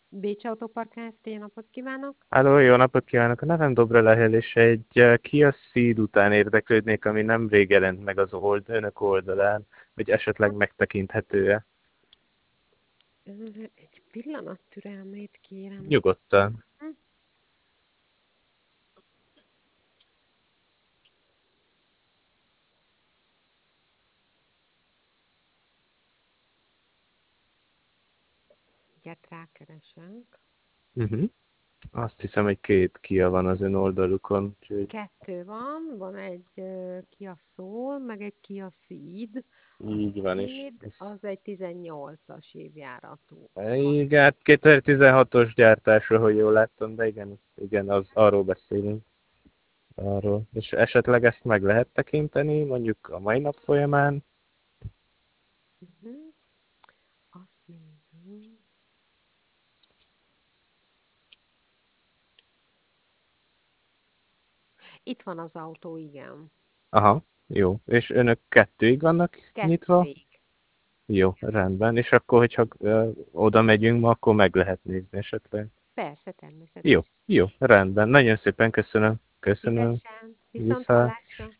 Bécs Autopark Kft. Jó napot kívánok! Háló, jó napot kívánok! A nevem Dobra Lehel, és egy Kia Ceed után érdeklődnék, ami nemrég jelent meg az önök oldalán, hogy esetleg megtekinthető-e. Egy pillanat türelmét kérem. Nyugodtan. Hm, Mindjárt rákeresünk. Uh-huh. Azt hiszem, hogy két Kia van az ön oldalukon, úgyhogy Kettő van egy Kia Soul, meg egy Kia Ceed. A így van is. Ceed az egy 18-as évjáratú Igen, autó. hát 2016-os gyártásra, hogy jól láttam, de igen, arról beszélünk. Arról. És esetleg ezt meg lehet tekinteni, mondjuk a mai nap folyamán? Uh-huh. Azt nézem. Itt van az autó, igen. Aha, jó. És önök kettőig vannak nyitva? Kettőig. Jó, rendben. És akkor, hogyha oda megyünk ma, akkor meg lehet nézni esetleg. Persze, Jó, természetesen. jó, rendben. Nagyon szépen köszönöm. Köszönöm. Szívesen. Viszont Vissza. hallásra.